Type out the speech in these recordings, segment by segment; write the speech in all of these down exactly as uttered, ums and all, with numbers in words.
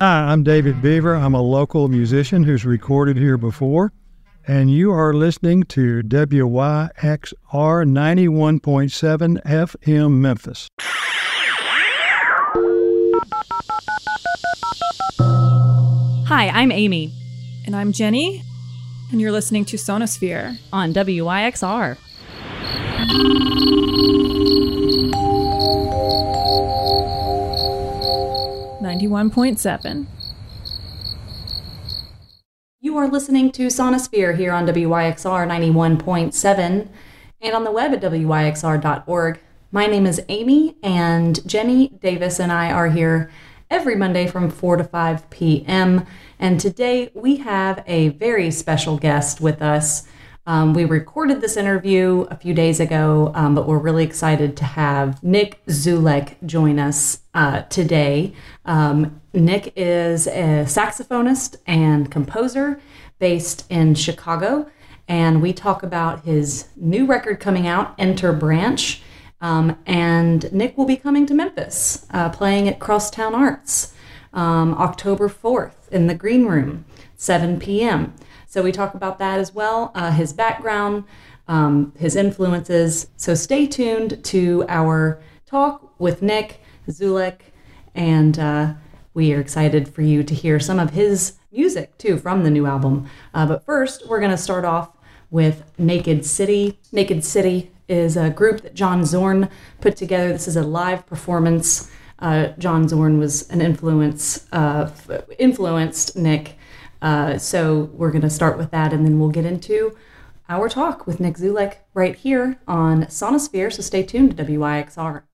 Hi, I'm David Beaver. I'm a local musician who's recorded here before, and you are listening to W Y X R ninety-one point seven F M Memphis. Hi, I'm Amy. And I'm Jenny, and you're listening to Sonosphere on W Y X R. ninety-one point seven. You are listening to Sonosphere here on W Y X R ninety-one point seven and on the web at W Y X R dot org. My name is Amy, and Jenny Davis and I are here every Monday from four to five p.m. And today we have a very special guest with us. Um, we recorded this interview a few days ago, um, but we're really excited to have Nick Zulek join us uh, today. Um, Nick is a saxophonist and composer based in Chicago, and we talk about his new record coming out, Enter Branch, um, and Nick will be coming to Memphis, uh, playing at Crosstown Arts um, October fourth in the Green Room, seven p.m. So we talk about that as well, uh, his background, um, his influences. So stay tuned to our talk with Nick Zulek, and uh, we are excited for you to hear some of his music, too, from the new album. Uh, but first, we're going to start off with Naked City. Naked City is a group that John Zorn put together. This is a live performance. Uh, John Zorn was an influence, uh, influenced Nick. Uh, so we're going to start with that, and then we'll get into our talk with Nick Zulek right here on Sonosphere. So stay tuned to W Y X R.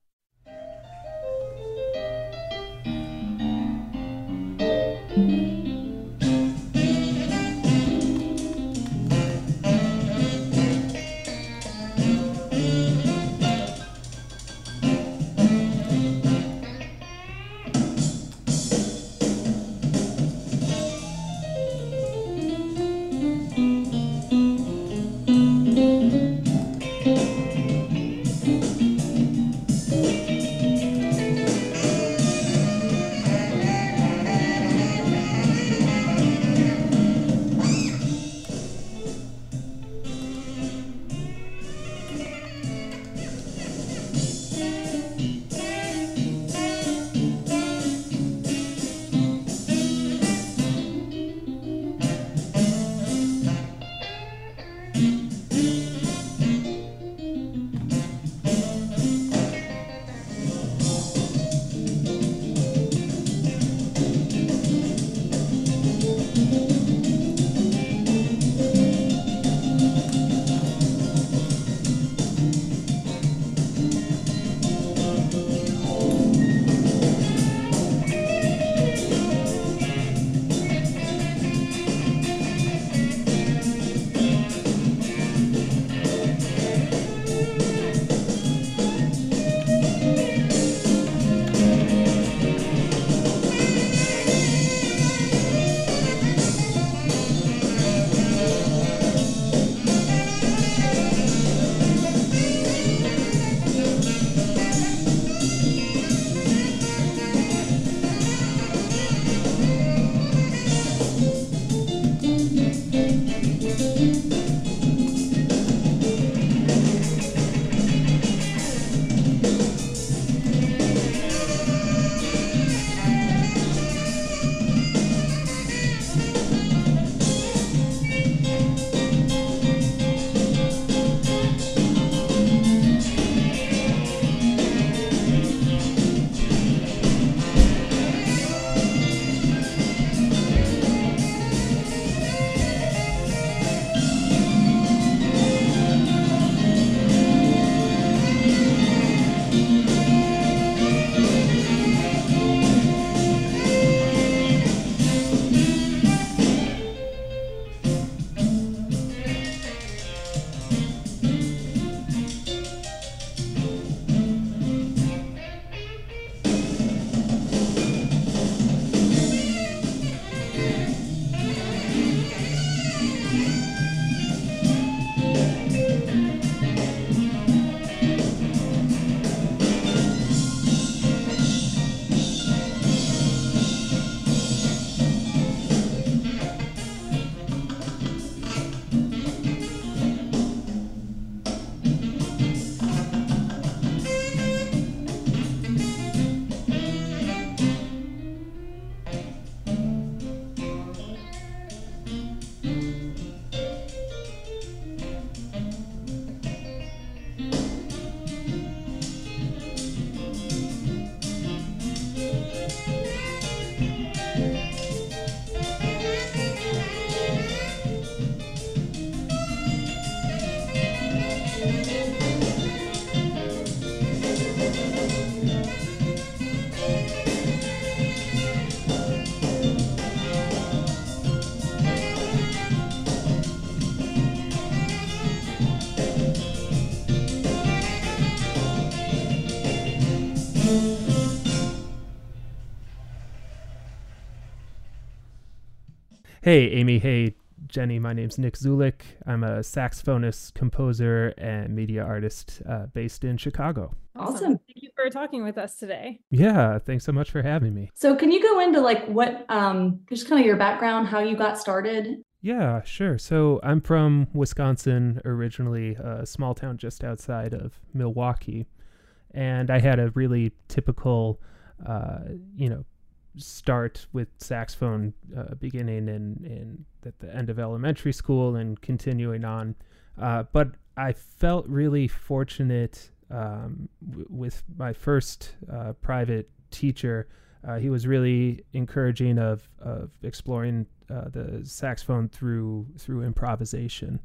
Hey, Amy. Hey, Jenny. My name's Nick Zulik. I'm a saxophonist, composer, and media artist uh, based in Chicago. Awesome. Thank you for talking with us today. Yeah, thanks so much for having me. So can you go into like what, um, just kind of your background, how you got started? Yeah, sure. So I'm from Wisconsin originally, a small town just outside of Milwaukee. And I had a really typical, uh, you know, start with saxophone uh, beginning in, in at the end of elementary school and continuing on. Uh, but I felt really fortunate um, w- with my first uh, private teacher. Uh, he was really encouraging of, of exploring uh, the saxophone through through improvisation.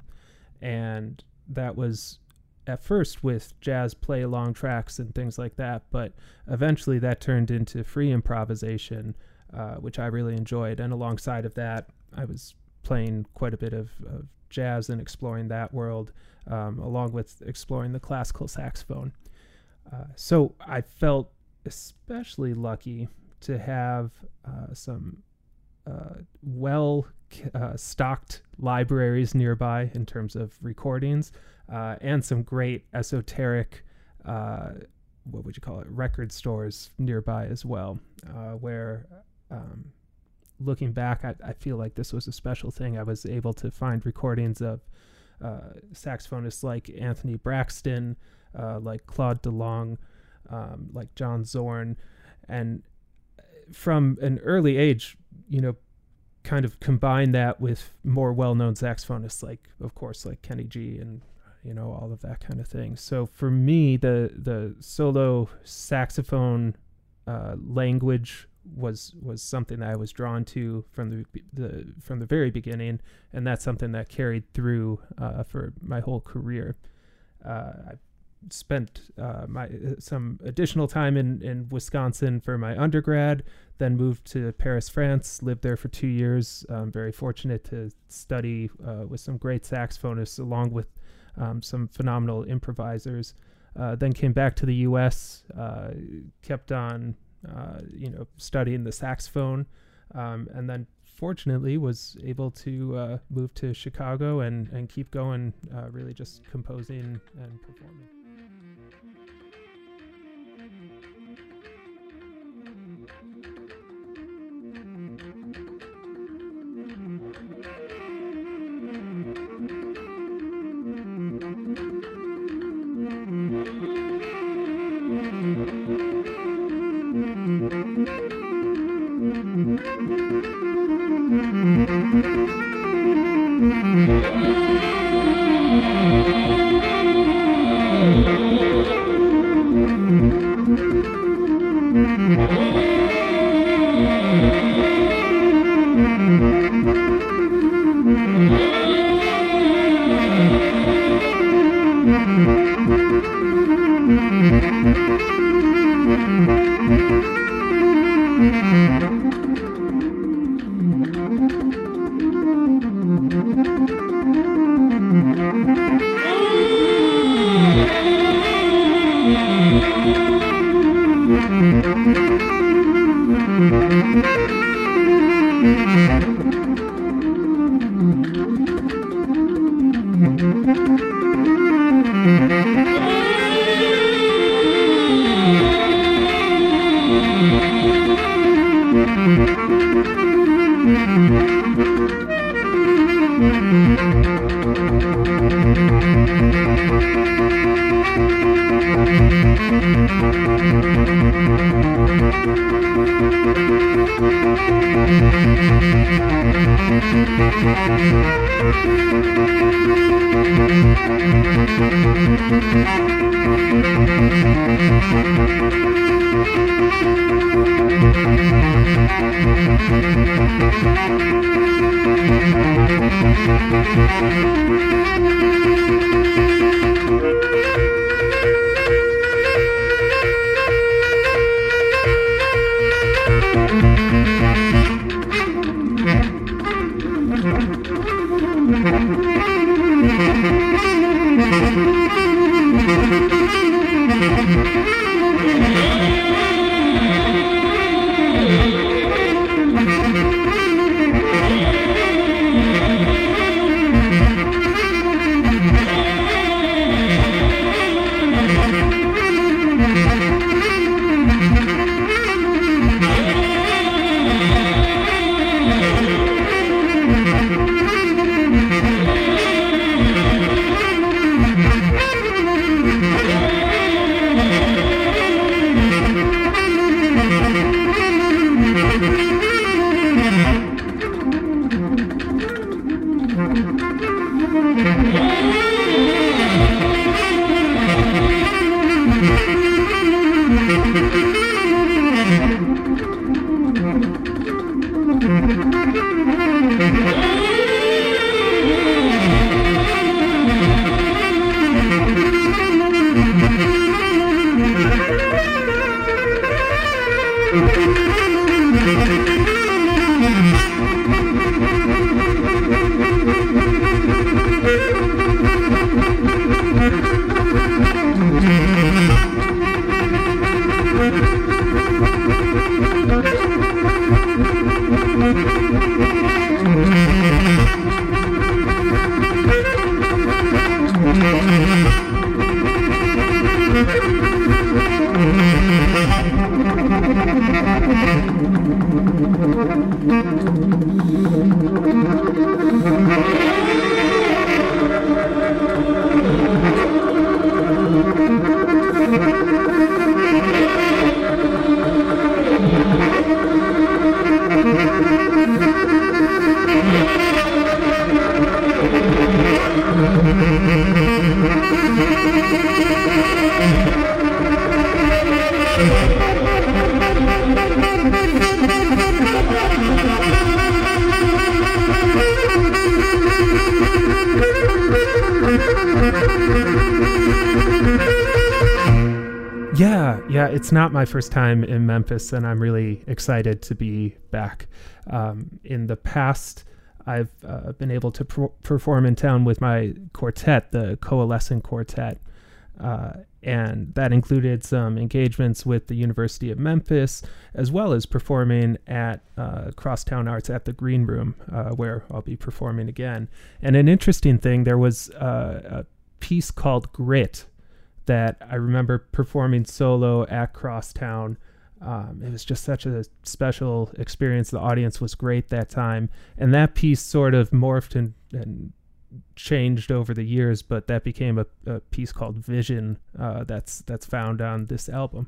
And that was at first with jazz play along tracks and things like that, but eventually that turned into free improvisation, uh, which I really enjoyed. And alongside of that, I was playing quite a bit of, of jazz and exploring that world, um, along with exploring the classical saxophone. Uh, so I felt especially lucky to have uh, some uh, well uh, stocked libraries nearby in terms of recordings, uh, and some great esoteric, uh, what would you call it, record stores nearby as well, uh, where um, looking back, I, I feel like this was a special thing. I was able to find recordings of uh, saxophonists like Anthony Braxton, uh, like Claude DeLong, um, like John Zorn, and from an early age, you know, kind of combine that with more well-known saxophonists like, of course, like Kenny G and, you know, all of that kind of thing. So for me, the the solo saxophone uh, language was was something that I was drawn to from the the from the very beginning, and that's something that carried through uh, for my whole career. Uh, I spent uh, my some additional time in, in Wisconsin for my undergrad, then moved to Paris, France, lived there for two years. I'm very fortunate to study uh, with some great saxophonists along with um, some phenomenal improvisers. Uh, then came back to the U S, uh, kept on uh, you know, studying the saxophone, um, and then fortunately was able to uh, move to Chicago and, and keep going, uh, really just composing and performing. Yeah, yeah, it's not my first time in Memphis, and I'm really excited to be back. Um, in the past, I've uh, been able to per- perform in town with my quartet, the Coalescent Quartet, uh, and that included some engagements with the University of Memphis, as well as performing at uh, Crosstown Arts at the Green Room, uh, where I'll be performing again. And an interesting thing, there was uh, a piece called Grit that I remember performing solo at Crosstown. Um, it was just such a special experience. The audience was great that time. And that piece sort of morphed and, and changed over the years, but that became a, a piece called Vision uh, that's that's found on this album.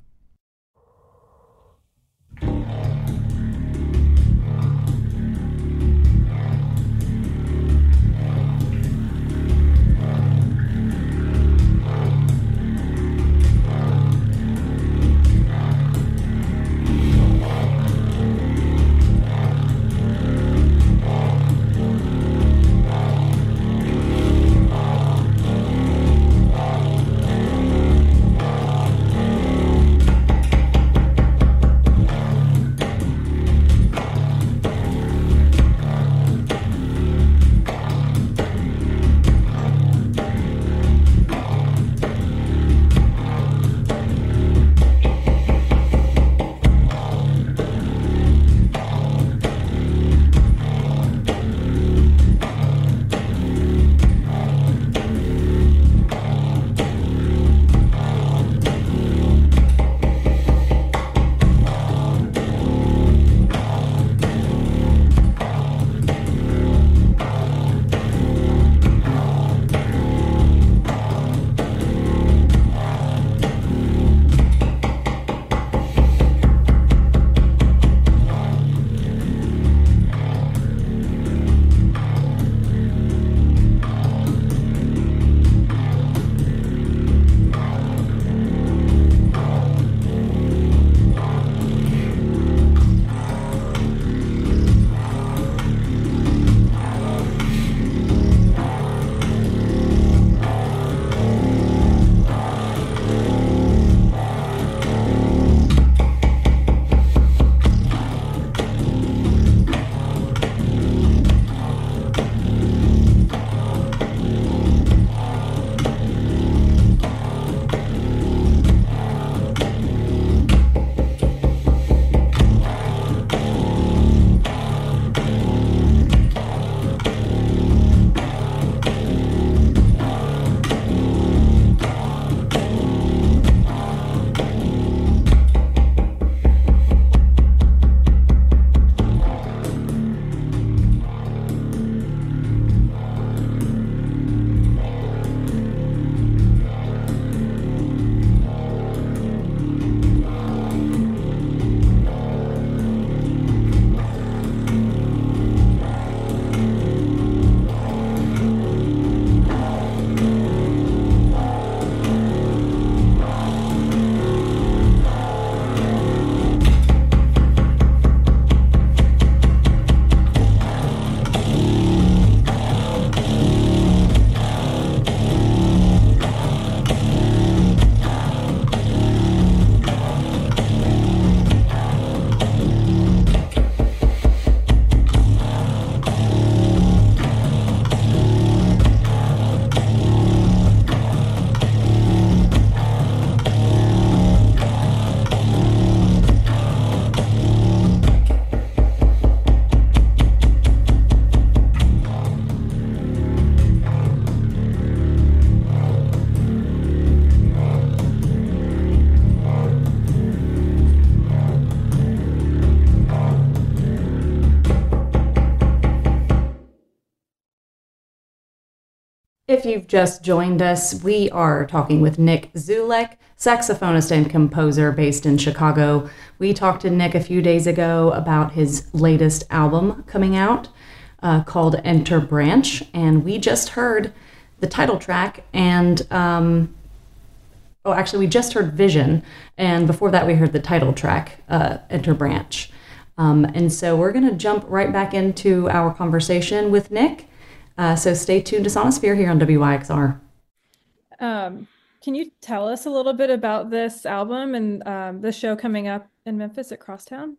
If you've just joined us, we are talking with Nick Zulek, saxophonist and composer based in Chicago. We talked to Nick a few days ago about his latest album coming out uh, called Enter Branch, and we just heard the title track and, um, oh, actually, we just heard Vision, and before that we heard the title track, uh, Enter Branch. Um, and so we're going to jump right back into our conversation with Nick. Uh, so stay tuned to Sonosphere here on W Y X R. Um, can you tell us a little bit about this album and um, the show coming up in Memphis at Crosstown?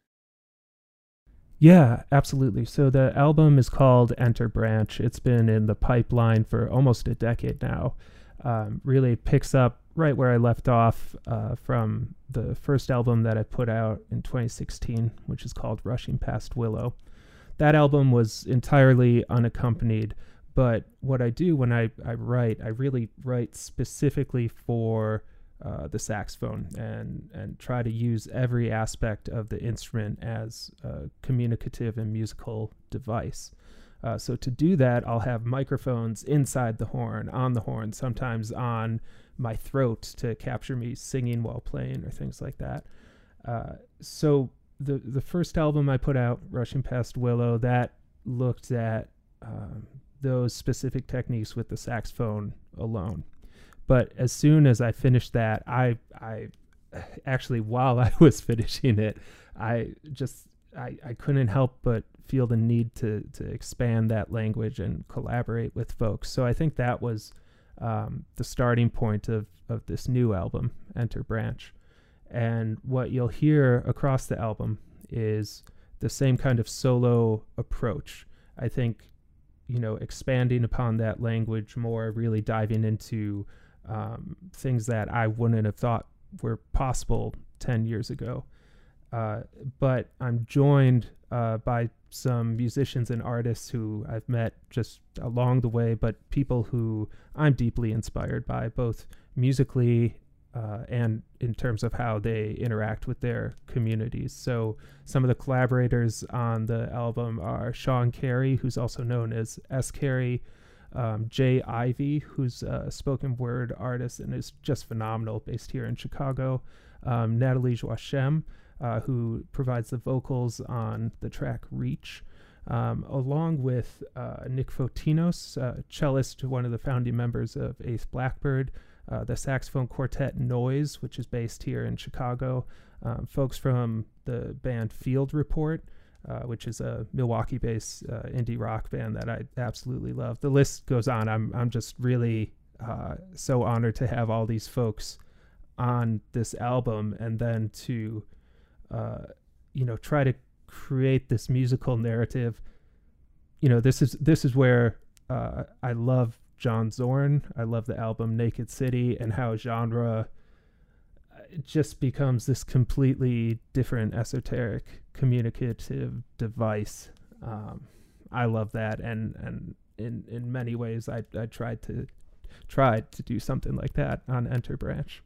Yeah, absolutely. So the album is called Enter Branch. It's been in the pipeline for almost a decade now. Um, really picks up right where I left off uh, from the first album that I put out in twenty sixteen, which is called Rushing Past Willow. That album was entirely unaccompanied, but what I do when I, I write, I really write specifically for uh, the saxophone and, and try to use every aspect of the instrument as a communicative and musical device. Uh, so to do that, I'll have microphones inside the horn, on the horn, sometimes on my throat to capture me singing while playing or things like that. Uh, so The the first album I put out, Rushing Past Willow, that looked at um, those specific techniques with the saxophone alone. But as soon as I finished that, I I actually, while I was finishing it, I just I, I couldn't help but feel the need to to expand that language and collaborate with folks. So I think that was um, the starting point of of this new album, Enter Branch. And what you'll hear across the album is the same kind of solo approach. I think, you know, expanding upon that language more, really diving into um, things that I wouldn't have thought were possible ten years ago. Uh, but I'm joined uh, by some musicians and artists who I've met just along the way, but people who I'm deeply inspired by, both musically Uh, and in terms of how they interact with their communities. So some of the collaborators on the album are Sean Carey, who's also known as S. Carey, um, Jay Ivey, who's a spoken word artist and is just phenomenal, based here in Chicago, um, Natalie Joachim, uh, who provides the vocals on the track Reach, um, along with uh, Nick Fotinos, uh, cellist, one of the founding members of Eighth Blackbird, Uh, the saxophone quartet Noise, which is based here in Chicago, um, folks from the band Field Report, uh, which is a Milwaukee-based uh, indie rock band that I absolutely love. The list goes on. I'm I'm just really uh, so honored to have all these folks on this album, and then to uh, you know try to create this musical narrative. You know, this is this is where uh, I love John Zorn. I love the album Naked City and how genre it just becomes this completely different esoteric communicative device. Um, I love that, and and in in many ways I I tried to tried to do something like that on Enter Branch.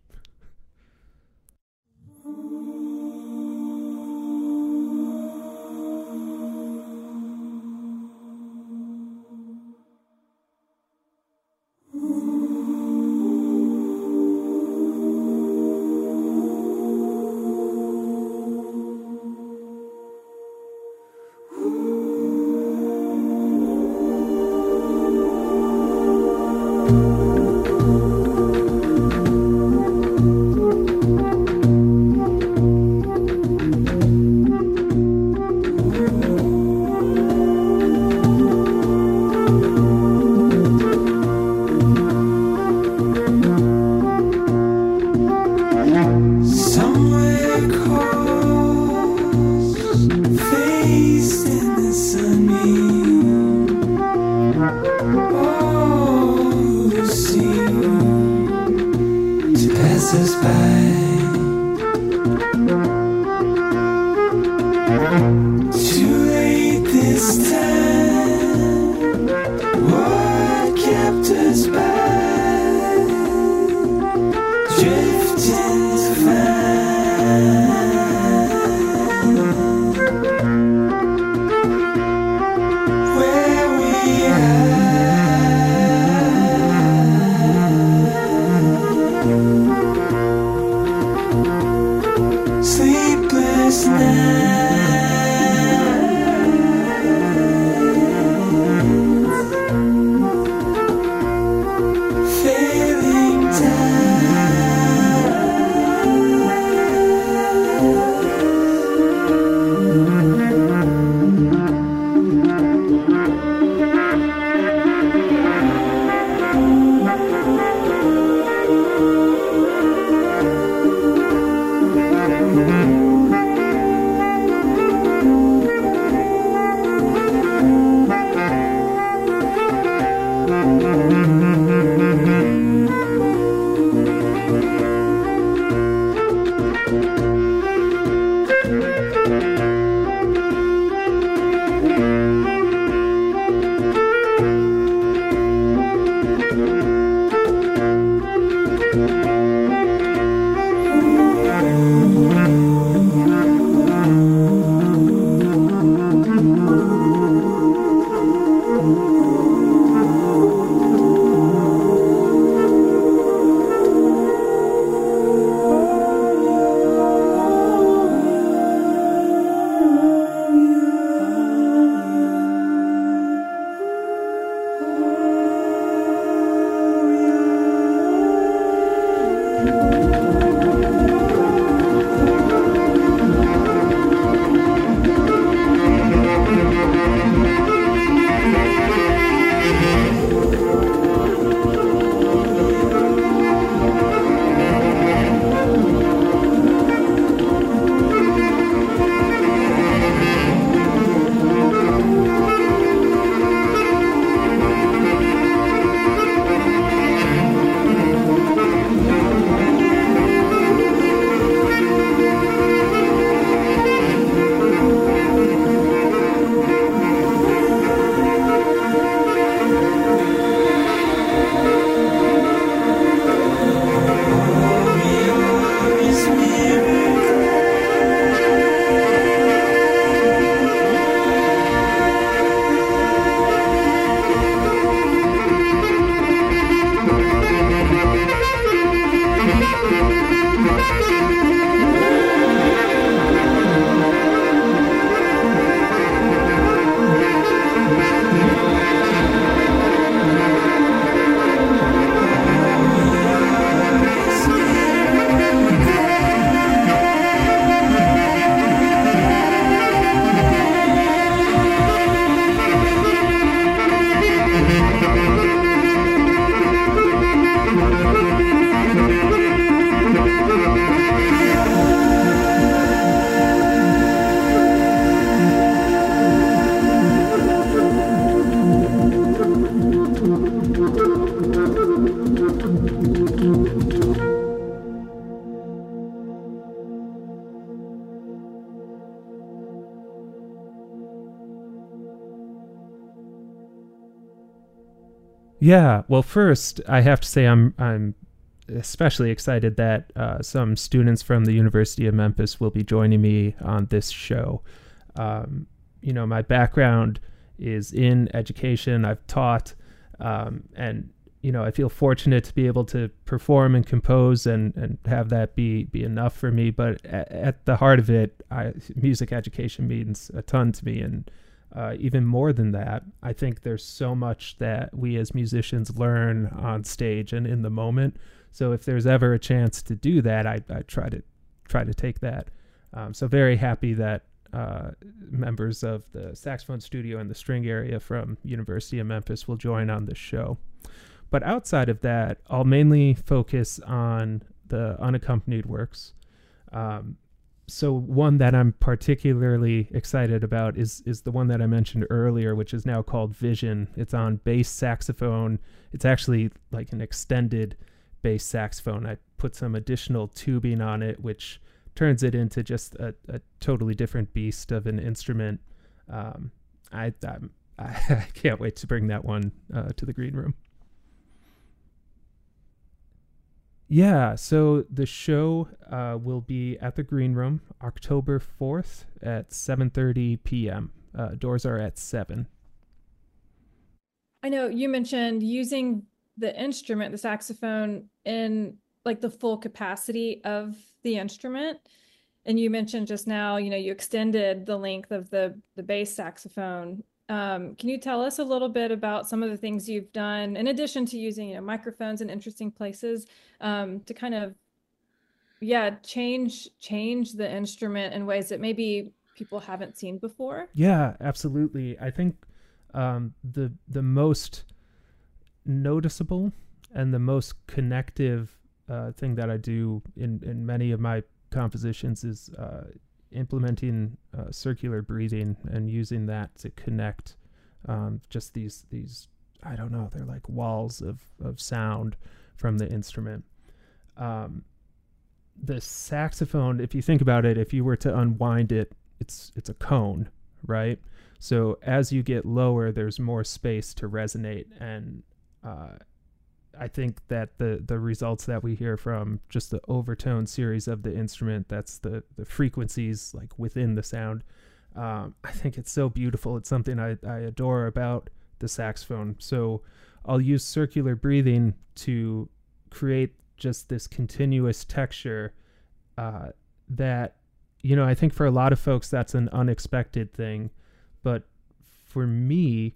Where we are Yeah, well, first I have to say I'm I'm especially excited that uh, some students from the University of Memphis will be joining me on this show. Um, you know, my background is in education. I've taught, um, and you know, I feel fortunate to be able to perform and compose and, and have that be be enough for me. But at, at the heart of it, I, music education means a ton to me, and uh, even more than that, I think there's so much that we as musicians learn on stage and in the moment. So if there's ever a chance to do that, I, I try to try to take that. Um, so very happy that uh, members of the saxophone studio and the string area from University of Memphis will join on this show. But outside of that, I'll mainly focus on the unaccompanied works. Um, so one that I'm particularly excited about is is the one that I mentioned earlier, which is now called Vision. It's on bass saxophone. It's actually like an extended bass saxophone. I put some additional tubing on it, which turns it into just a, a totally different beast of an instrument. Um, I, I'm, I can't wait to bring that one uh, to the green room. Yeah, so the show uh, will be at the Green Room October fourth at seven thirty p.m. Uh, doors are at seven. I know you mentioned using the instrument, the saxophone, in like the full capacity of the instrument. And you mentioned just now, you know, you extended the length of the, the bass saxophone. Um, can you tell us a little bit about some of the things you've done in addition to using, you know, microphones in interesting places um, to kind of, yeah, change change the instrument in ways that maybe people haven't seen before? Yeah, absolutely. I think um, the the most noticeable and the most connective uh, thing that I do in, in many of my compositions is uh, implementing uh, circular breathing and using that to connect um, just these these I don't know, they're like walls of of sound from the instrument. Um, the saxophone, if you think about it, if you were to unwind it, it's it's a cone, right? So as you get lower, there's more space to resonate, and uh, I think that the the results that we hear from just the overtone series of the instrument, that's the the frequencies like within the sound. Um, I think it's so beautiful. It's something I, I adore about the saxophone. So I'll use circular breathing to create just this continuous texture uh, that, you know, I think for a lot of folks, that's an unexpected thing. But for me,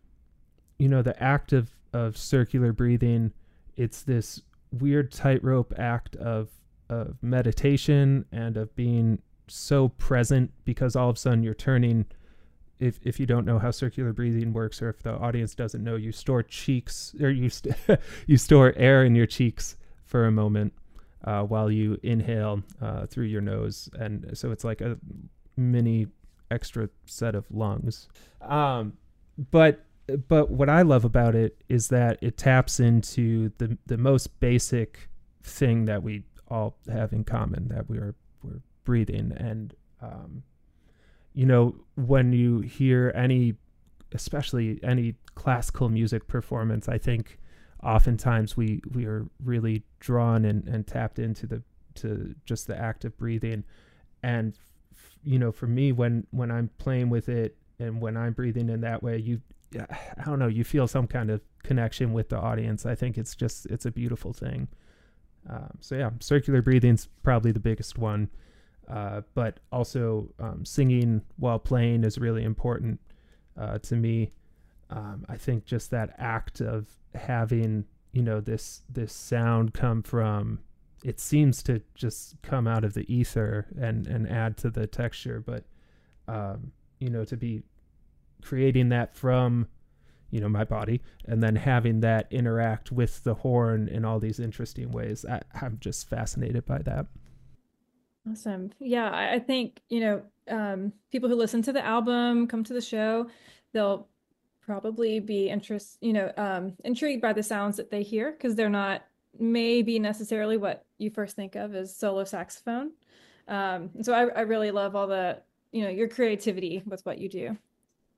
you know, the act of, of circular breathing, it's this weird tightrope act of, of meditation and of being so present, because all of a sudden you're turning, if if you don't know how circular breathing works, or if the audience doesn't know, you store cheeks or you st- you store air in your cheeks for a moment uh, while you inhale uh, through your nose, and so it's like a mini extra set of lungs. Um, but but what I love about it is that it taps into the the most basic thing that we all have in common, that we are we're breathing. And um, you know, when you hear any, especially any classical music performance, I think oftentimes we we are really drawn and, and tapped into the to just the act of breathing. And you know, for me, when when I'm playing with it and when I'm breathing in that way, you I don't know, you feel some kind of connection with the audience. I think it's just it's a beautiful thing. Um, so yeah, circular breathing's probably the biggest one. Uh, but also um, singing while playing is really important uh, to me. Um, I think just that act of having, you know, this this sound come from, it seems to just come out of the ether and, and add to the texture. But, um, you know, to be creating that from, you know, my body, and then having that interact with the horn in all these interesting ways, I, I'm just fascinated by that. Awesome. Yeah, I, I think, you know, um, people who listen to the album, come to the show, they'll probably be interest, you know, um, intrigued by the sounds that they hear, because they're not maybe necessarily what you first think of as solo saxophone. Um, and so I, I really love all the, you know, your creativity with what you do.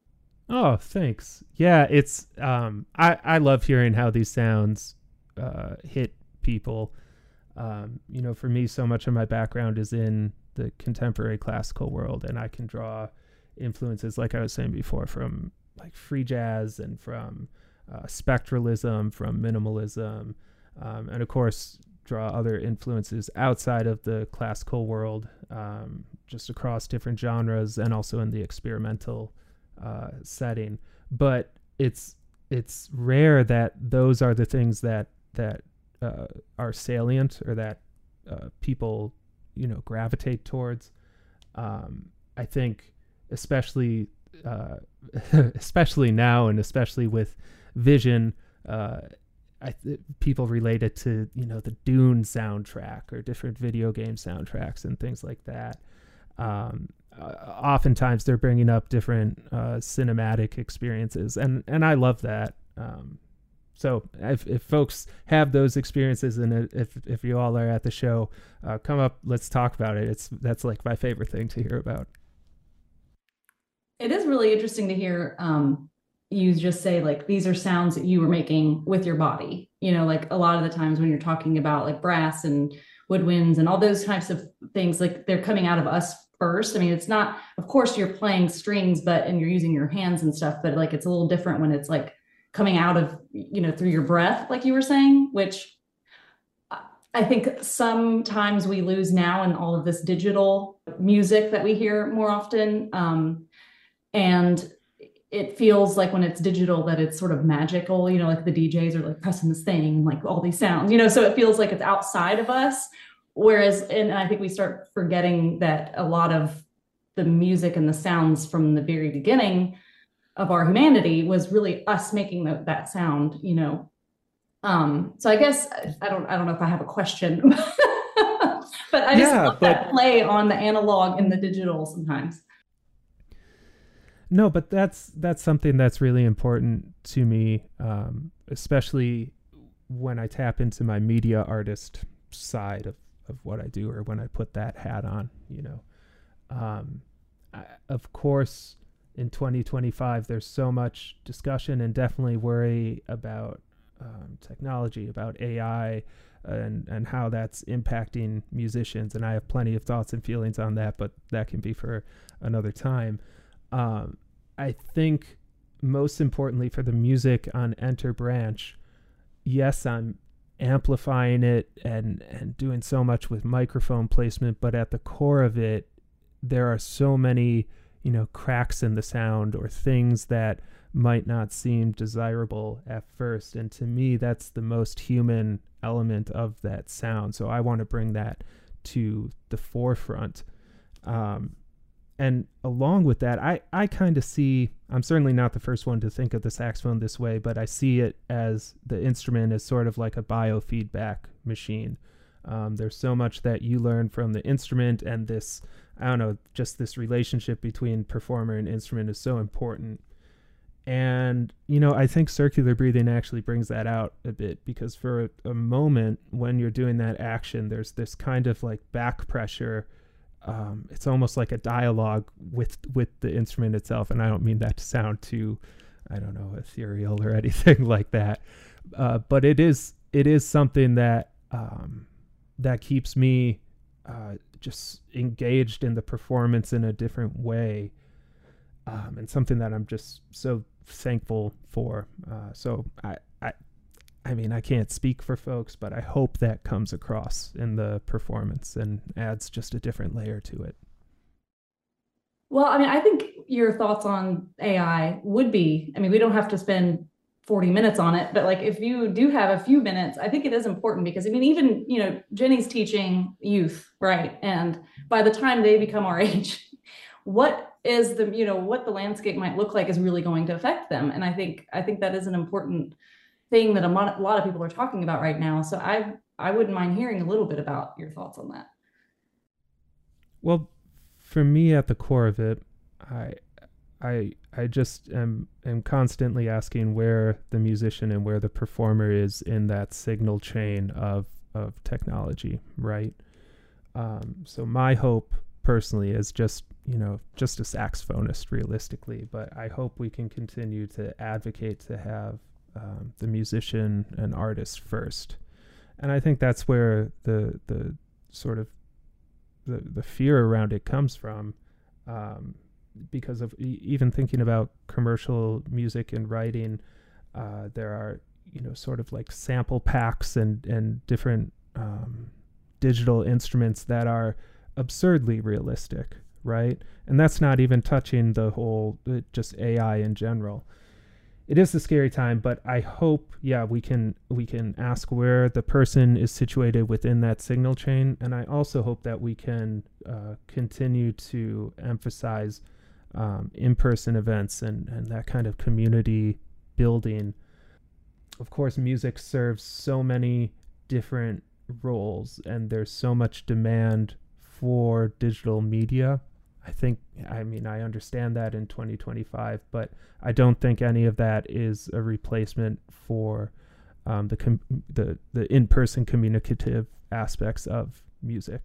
Oh, thanks. Yeah, it's um I I love hearing how these sounds uh hit people. Um you know, for me, so much of my background is in the contemporary classical world, and I can draw influences, like I was saying before, from like free jazz and from uh, spectralism, from minimalism, um, and of course draw other influences outside of the classical world, um, just across different genres and also in the experimental uh, setting. But it's it's rare that those are the things that that uh, are salient, or that uh, people, you know, gravitate towards. Um, I think especially uh, especially now, and especially with vision, uh, I th- people relate it to, you know, the Dune soundtrack or different video game soundtracks and things like that. Um, uh, oftentimes they're bringing up different uh, cinematic experiences, and and I love that. Um, so if, if folks have those experiences, and if if you all are at the show, uh, come up, let's talk about it. It's that's like my favorite thing to hear about. It is really interesting to hear um, you just say, like, these are sounds that you were making with your body. You know, like a lot of the times when you're talking about like brass and woodwinds and all those types of things, like they're coming out of us first. I mean, it's not, of course you're playing strings, but, and you're using your hands and stuff, but like, it's a little different when it's like coming out of, you know, through your breath, like you were saying, which I think sometimes we lose now in all of this digital music that we hear more often. Um, and it feels like when it's digital that it's sort of magical, you know, like the D Js are like pressing this thing and like all these sounds, you know, so it feels like it's outside of us. Whereas, and I think we start forgetting that a lot of the music and the sounds from the very beginning of our humanity was really us making the, that sound, you know. Um, so I guess I don't, I don't know if I have a question, but I just Yeah, love but that play on the analog and the digital sometimes. No, but that's that's something that's really important to me, um, especially when I tap into my media artist side of, of what I do, or when I put that hat on, you know. Um, I, of course, in twenty twenty-five, there's so much discussion and definitely worry about um, technology, about A I, and, and how that's impacting musicians. And I have plenty of thoughts and feelings on that, but that can be for another time. Um, I think most importantly for the music on Enter Branch, yes, I'm amplifying it and, and doing so much with microphone placement, but at the core of it, there are so many, you know, cracks in the sound or things that might not seem desirable at first. And to me, that's the most human element of that sound. So I want to bring that to the forefront. Um, And along with that, I, I kind of see, I'm certainly not the first one to think of the saxophone this way, but I see it as the instrument as sort of like a biofeedback machine. Um, there's so much that you learn from the instrument, and this, I don't know, just this relationship between performer and instrument is so important. And, you know, I think circular breathing actually brings that out a bit, because for a, a moment when you're doing that action, there's this kind of like back pressure. Um, it's almost like a dialogue with with the instrument itself, and I don't mean that to sound too, I don't know, ethereal or anything like that. Uh, but it is it is something that um, that keeps me uh, just engaged in the performance in a different way, um, and something that I'm just so thankful for. Uh, so I, I I mean, I can't speak for folks, but I hope that comes across in the performance and adds just a different layer to it. Well, I mean, I think your thoughts on A I would be, I mean, we don't have to spend forty minutes on it, but like if you do have a few minutes, I think it is important, because I mean, even, you know, Jenny's teaching youth, right? And by the time they become our age, what is the, you know, what the landscape might look like is really going to affect them. And I think, I think that is an important thing that a lot of people are talking about right now. So I I wouldn't mind hearing a little bit about your thoughts on that. Well, for me, at the core of it, I I I just am am constantly asking where the musician and where the performer is in that signal chain of of technology, right? Um, so my hope personally is just, you know, just a saxophonist realistically, but I hope we can continue to advocate to have um, the musician and artist first. And I think that's where the the sort of the, the fear around it comes from, um, because of e- even thinking about commercial music and writing, uh, there are, you know, sort of like sample packs and, and different um, digital instruments that are absurdly realistic, right? And that's not even touching the whole, uh, just A I in general. It is a scary time, but I hope, yeah, we can we can ask where the person is situated within that signal chain, and I also hope that we can uh, continue to emphasize um, in-person events and, and that kind of community building. Of course, music serves so many different roles, and there's so much demand for digital media. I think, I mean, I understand that in twenty twenty-five, but I don't think any of that is a replacement for um, the, com- the the in-person communicative aspects of music.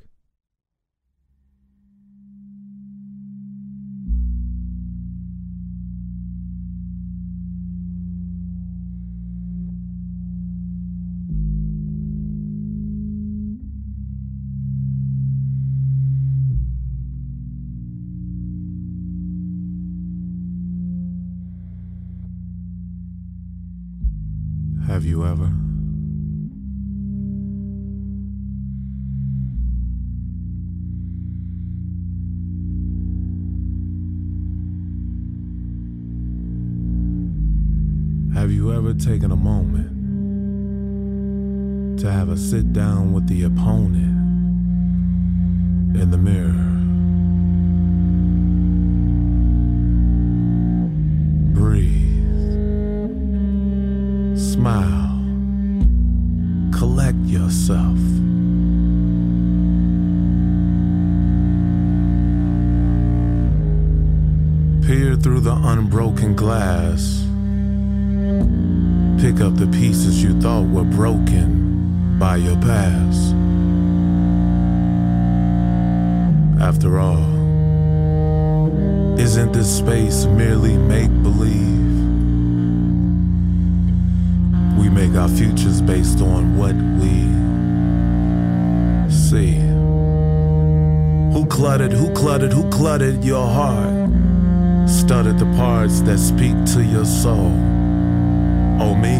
Have you ever? Have you ever taken a moment to have a sit down with the opponent in the mirror? Breathe. Smile. Collect yourself. Peer through the unbroken glass. Pick up the pieces you thought were broken by your past. After all, isn't this space merely make-believe? We make our futures based on what we see. Who cluttered, who cluttered, who cluttered your heart? Stuttered the parts that speak to your soul. Oh, me?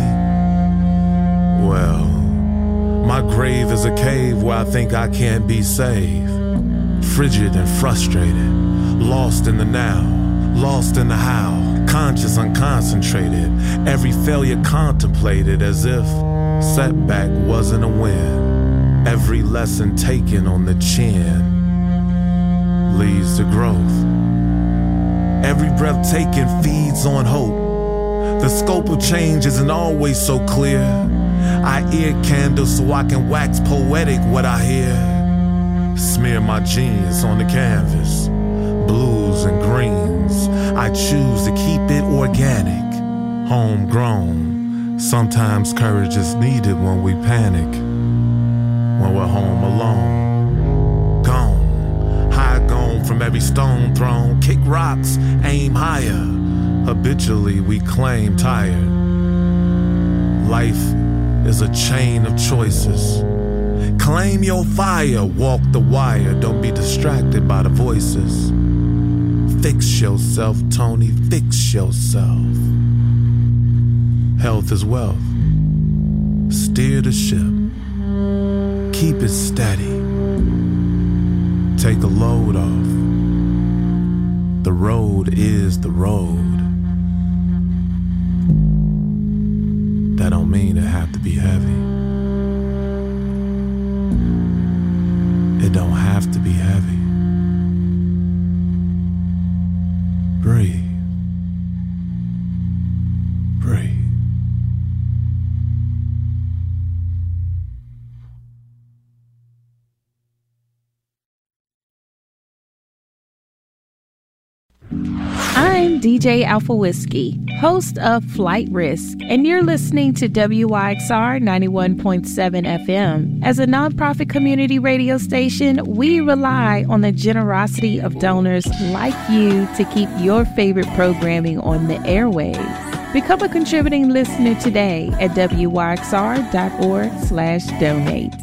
Well, my grave is a cave where I think I can't be saved. Frigid and frustrated, lost in the now, lost in the how. Conscious, unconcentrated, every failure contemplated as if setback wasn't a win. Every lesson taken on the chin leads to growth. Every breath taken feeds on hope. The scope of change isn't always so clear. I ear candles so I can wax poetic what I hear. Smear my genius on the canvas, blues and greens. I choose to keep it organic, homegrown. Sometimes courage is needed when we panic, when we're home alone. Gone, high gone from every stone thrown. Kick rocks, aim higher. Habitually we claim tired. Life is a chain of choices. Claim your fire, walk the wire. Don't be distracted by the voices. Fix yourself, Tony, fix yourself. Health is wealth. Steer the ship. Keep it steady. Take a load off. The road is the road. That don't mean it have to be heavy. It don't have to be heavy. Breathe. Breathe. I'm D J Alpha Whiskey, host of Flight Risk, and you're listening to W Y X R ninety-one point seven F M. As a nonprofit community radio station, we rely on the generosity of donors like you to keep your favorite programming on the airwaves. Become a contributing listener today at W Y X R dot org slash donate.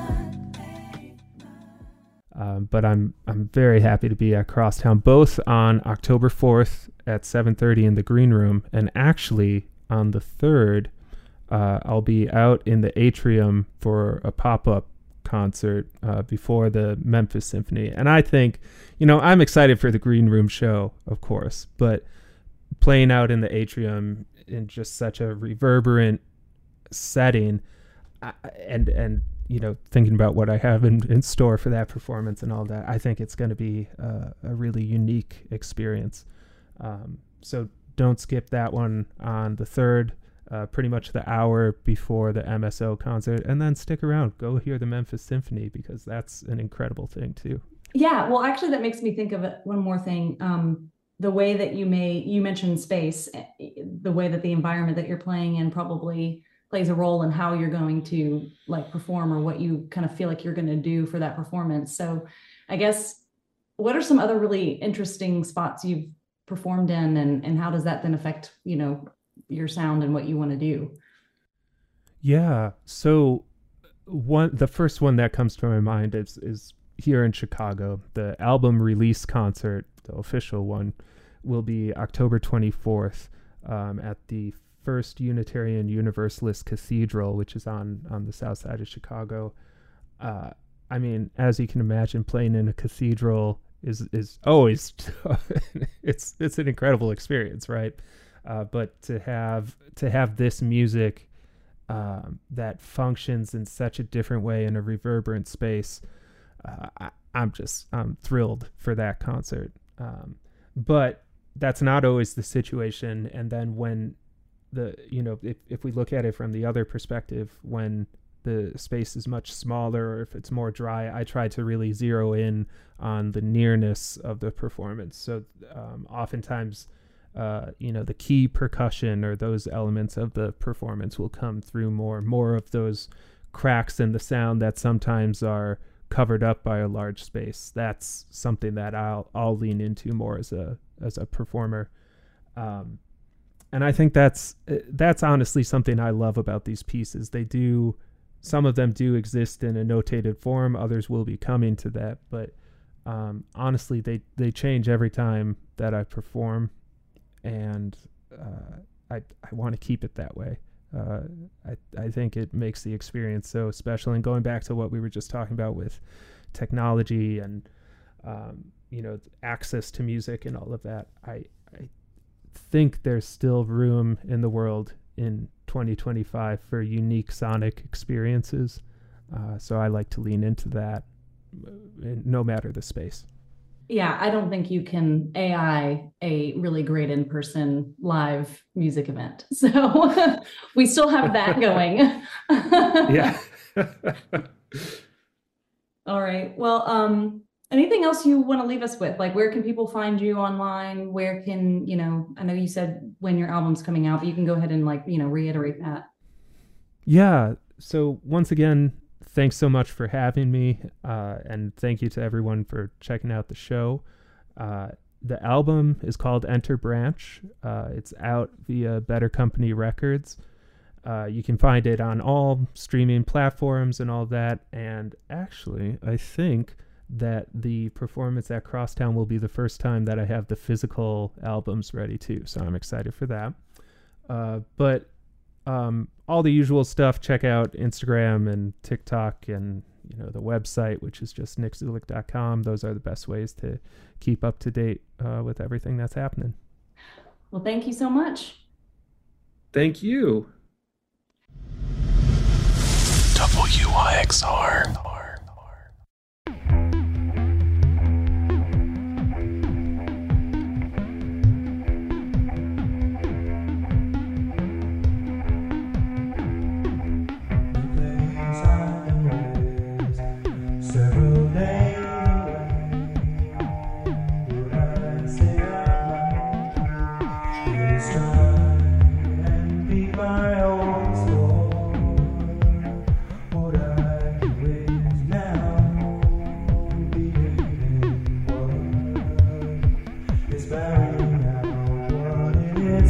Um, but I'm I'm very happy to be at Crosstown, both on October fourth at seven thirty in the Green Room, and actually on the third, uh, I'll be out in the atrium for a pop-up concert uh, before the Memphis Symphony. And I think, you know, I'm excited for the Green Room show, of course, but playing out in the atrium in just such a reverberant setting, I, and and you know, thinking about what I have in, in store for that performance and all that, I think it's going to be uh, a really unique experience. Um, so don't skip that one on the third, uh, pretty much the hour before the M S O concert, and then stick around. Go hear the Memphis Symphony, because that's an incredible thing too. Yeah, well, actually, that makes me think of one more thing. Um, the way that you may, you mentioned space, the way that the environment that you're playing in probably plays a role in how you're going to like perform, or what you kind of feel like you're going to do for that performance. So I guess, what are some other really interesting spots you've performed in, and, and how does that then affect, you know, your sound and what you want to do? Yeah. So one, the first one that comes to my mind is, is here in Chicago. The album release concert, the official one, will be October twenty-fourth um, at the First Unitarian Universalist Cathedral, which is on on the south side of Chicago. Uh, I mean, as you can imagine, playing in a cathedral is is always it's it's an incredible experience, right? Uh, but to have to have this music um, that functions in such a different way in a reverberant space, uh, I, I'm just I'm thrilled for that concert. Um, but that's not always the situation, and then when the, you know, if, if we look at it from the other perspective, when the space is much smaller, or if it's more dry, I try to really zero in on the nearness of the performance. So um, oftentimes, uh, you know, the key percussion or those elements of the performance will come through more, more of those cracks in the sound that sometimes are covered up by a large space. That's something that I'll, I'll lean into more as a, as a performer. Um, And I think that's that's honestly something I love about these pieces. They do, some of them do exist in a notated form. Others will be coming to that. But um, honestly, they, they change every time that I perform. And uh, I I want to keep it that way. Uh, I, I think it makes the experience so special. And going back to what we were just talking about with technology and, um, you know, access to music and all of that, I, I think there's still room in the world in twenty twenty-five for unique sonic experiences. Uh, so I like to lean into that no matter the space. Yeah, I don't think you can A I a really great in-person live music event. So we still have that going. Yeah. All right. Well, um, anything else you want to leave us with? Like, where can people find you online? Where can, you know, I know you said when your album's coming out, but you can go ahead and, like, you know, reiterate that. Yeah. So once again, thanks so much for having me. Uh, and thank you to everyone for checking out the show. Uh, the album is called Enter Branch. Uh, it's out via Better Company Records. Uh, you can find it on all streaming platforms and all that. And actually, I think that the performance at Crosstown will be the first time that I have the physical albums ready too. So I'm excited for that. Uh, but um, all the usual stuff, check out Instagram and TikTok and, you know, the website, which is just nick zulik dot com. Those are the best ways to keep up to date uh, with everything that's happening. Well, thank you so much. Thank you. W Y X R. Strong.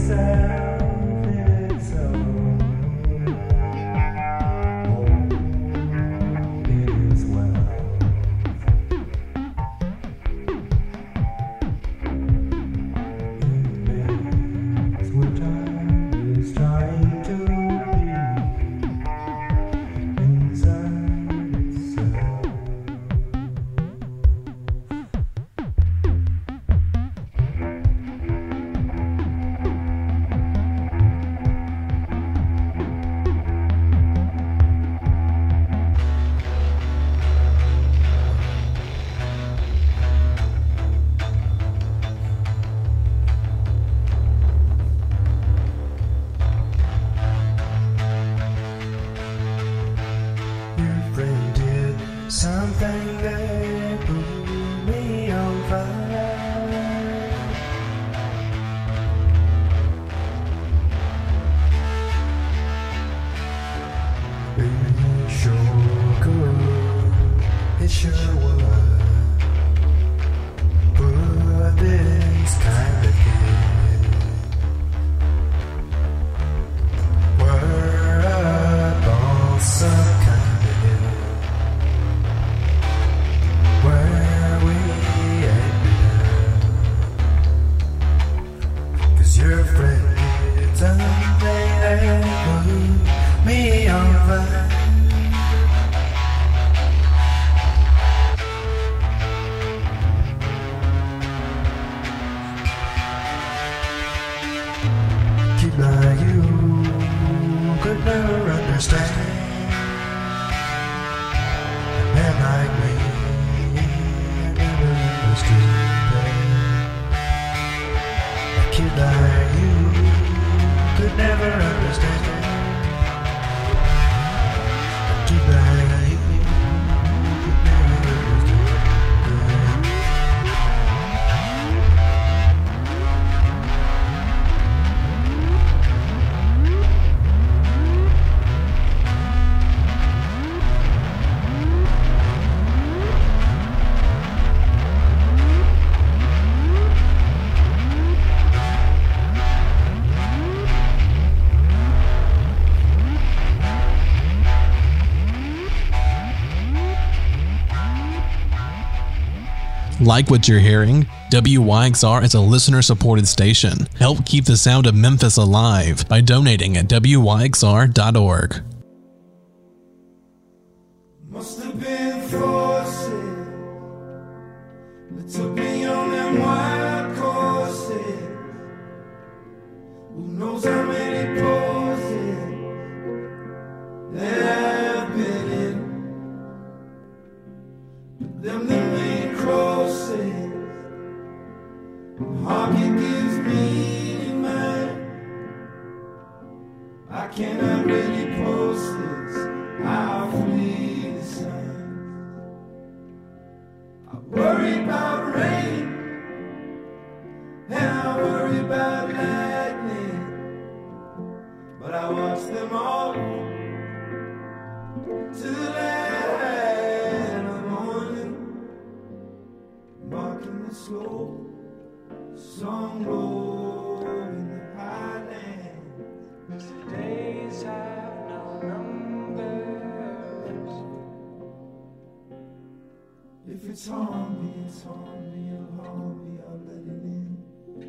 Like what you're hearing? W Y X R is a listener-supported station. Help keep the sound of Memphis alive by donating at W Y X R dot org. Must have been forces that took me on them wild courses. Who knows how many poses that I've been in. But them the main crosses, hockey gives me mind. I cannot really post this. I'll flee the sun. I worry about rain, and I worry about lightning, but I watch them all till the light of morning, marking the slow song low in the highlands. Today's have no numbers. If it's on me, it's on me, it'll harm me, I'll let it in.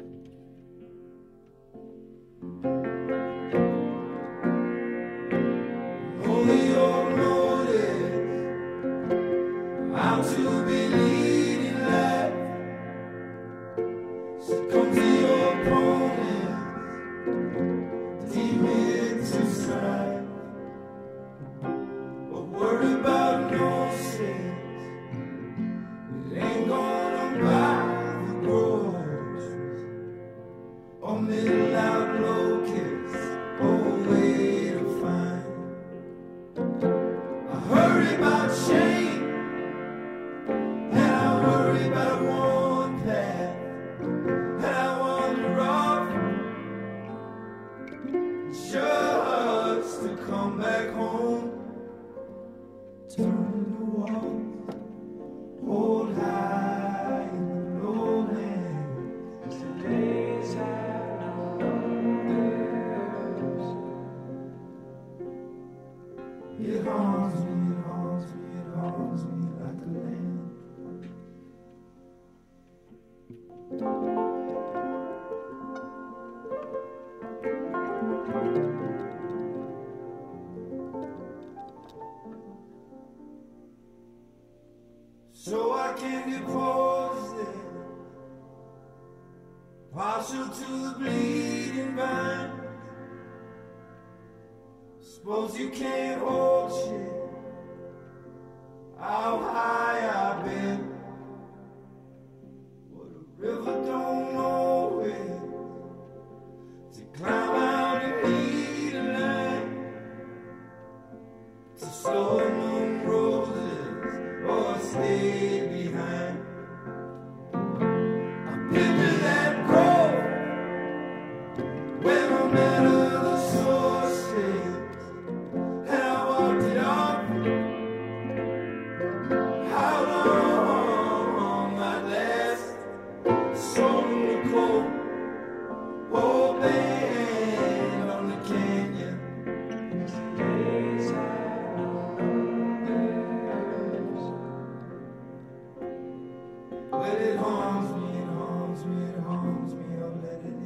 Only your motives, I'm to be leading life. Succumb to your opponents, demons to strife. But word about no sense, it ain't gonna buy the groceries or middle out locusts or way to find. I hurry about shame, and I worry about one path, and I wander off just to come back home. Turn the walls, hold high in the lowlands. Today's have no bleeding vine. Suppose you can't hold shit. How high I've been. But a river don't know it. To climb out and meet a line. To slow moon roses or stay behind. I've been to that grove where no matter the sources, and I walked it off. How long might last? Soul in the cold, whole band on the canyon. But it haunts me, it haunts me, it haunts me, I'll let it in.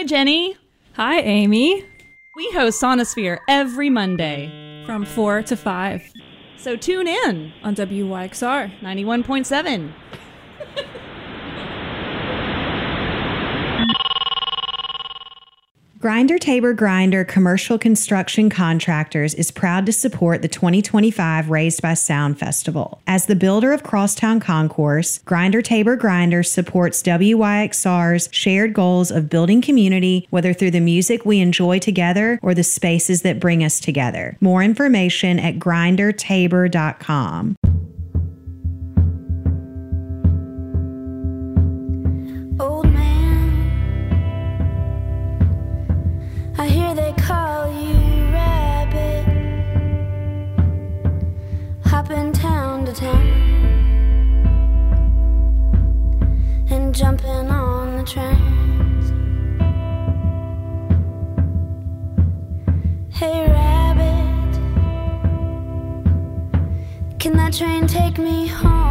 Jenny. Hi, Amy. We host Sonosphere every Monday From four to five so tune in on W Y X R ninety-one point seven. Grinder Tabor Grinder Commercial Construction Contractors is proud to support the twenty twenty-five Raised by Sound Festival. As the builder of Crosstown Concourse, Grinder Tabor Grinder supports W Y X R's shared goals of building community, whether through the music we enjoy together or the spaces that bring us together. More information at grinder tabor dot com. Old man, I hear they call you Rabbit, hopping town to town and jumping on the trains. Hey Rabbit, can that train take me home?